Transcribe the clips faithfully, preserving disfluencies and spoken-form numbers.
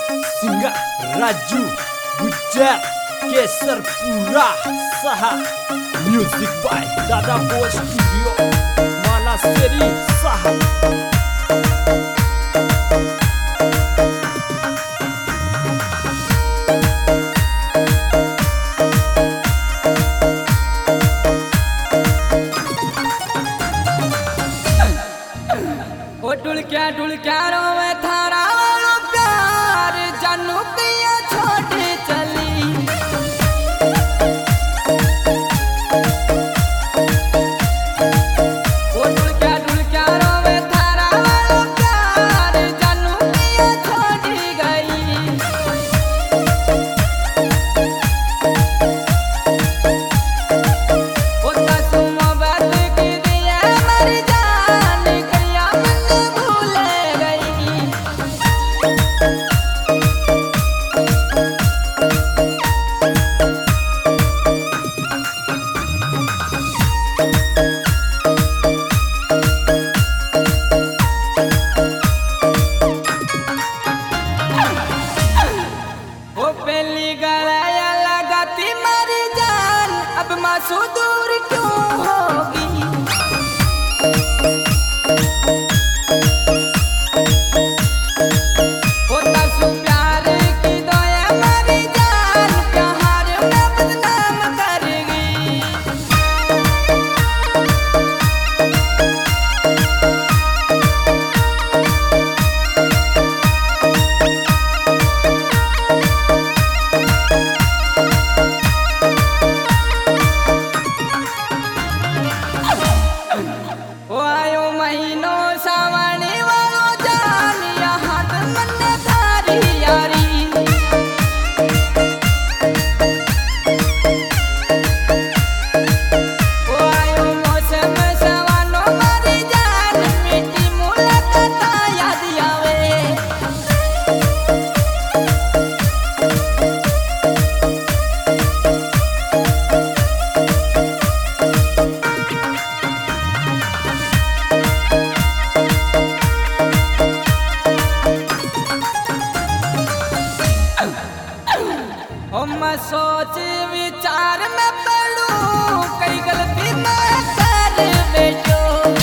Singa Raju Gujar Keserpura Saha Music by Dada Boy Studio Malaseri Saha. ढुलक्या ढुलक्या रोवे थारा वालो प्यार जानू किया छोड़ी चली। ओ ढुलक्या ढुलक्या रोवे थारा वालो प्यार जानू किया छोड़ी गई। ओ तसु मोहब्बत की दिया मर जान करिया मासू दूर क्यों होगी। होता सु प्यार की दोया मरी जान प्यार में बदनाम करेगी। मैं सोच विचार में पड़ूं कई गलती मैं कर बैठो।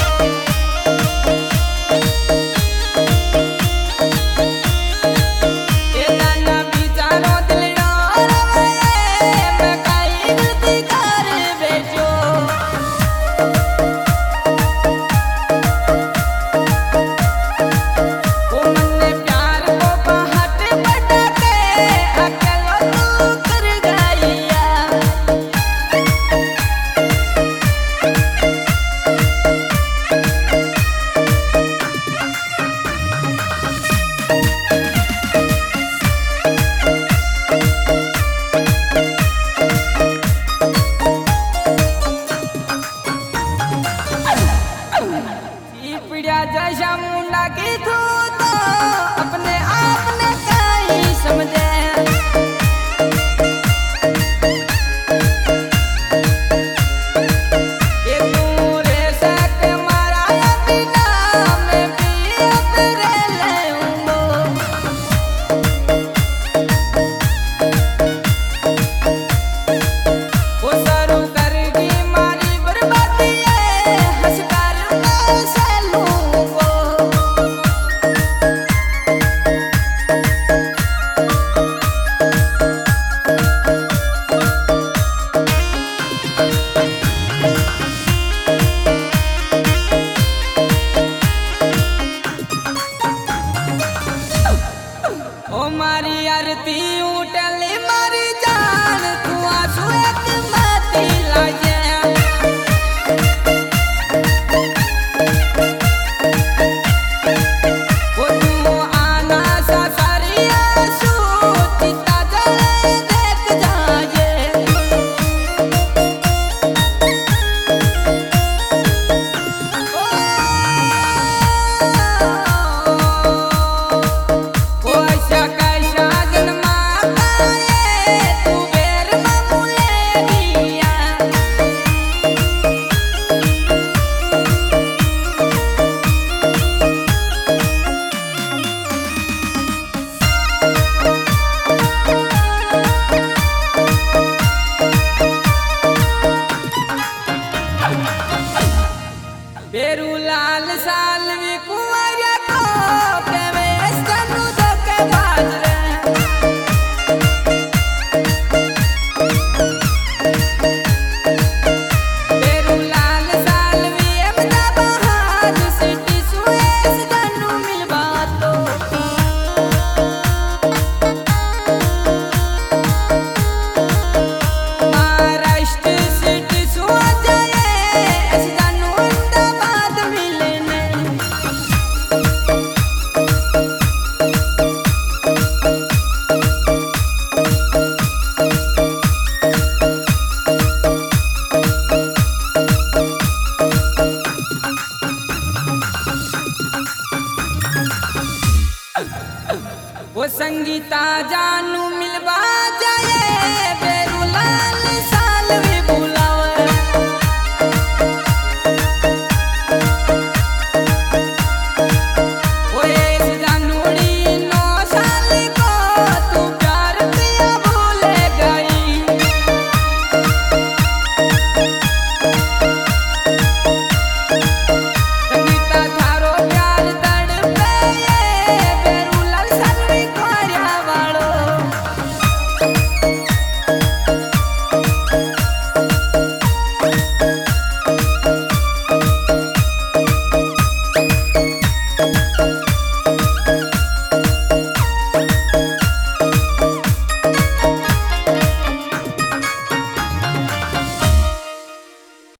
ये नाना विचारों दिल डोरवे मैं कई गलती कर बैठो। वो मन्ने प्यार को पहाट बटा के अकेलो जैसा मुंडा की तू तो अपने आप ने कहीं समझे। ये तू रे सक मारा बिना मैं भी तेरे ले हूँ। वो शुरू करगी मारी बर्बादी हंस कर मैं से लूँ। ओ मारी आरती उठली मारी जान तू आंसू एक माती लाजे। वो तू आना सा सारी आंसू चिता जले देख जाए। ओ ऐसा कैसा जन्मा संगीता जानू मिलवा जाए बेरुलाल